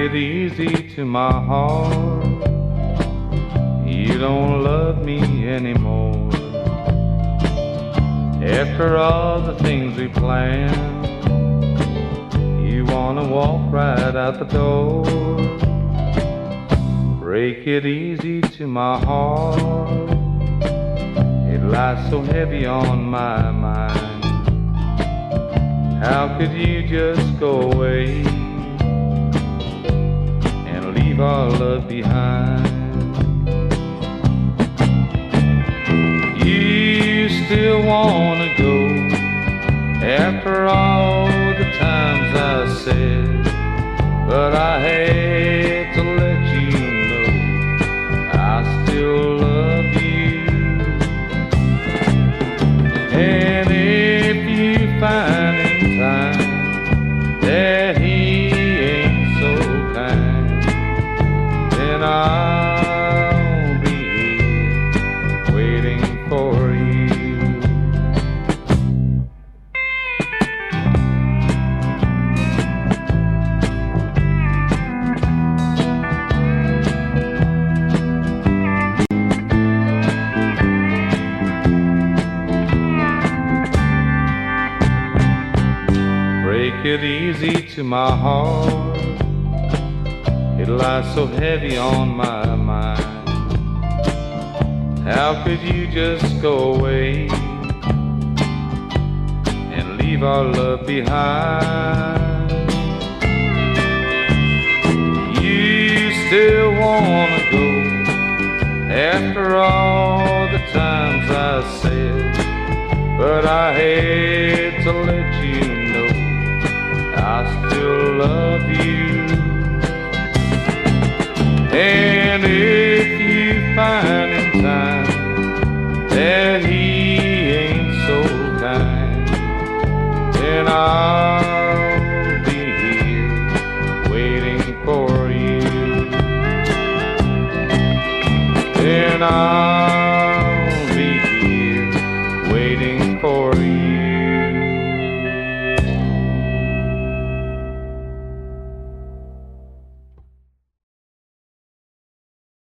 it easy to my heart. You don't love me anymore. After all the things we planned, you wanna walk right out the door. Break it easy to my heart. It lies so heavy on my mind. How could you just go away and leave our love behind? You still wanna go after all the times I said, but I had to let you know I still love you. And if you find in time that he ain't so kind, then I'll be here waiting for you. Break it easy to my heart. It lies so heavy on my mind. How could you just go away and leave our love behind? You still wanna go after all the times I said, but I hate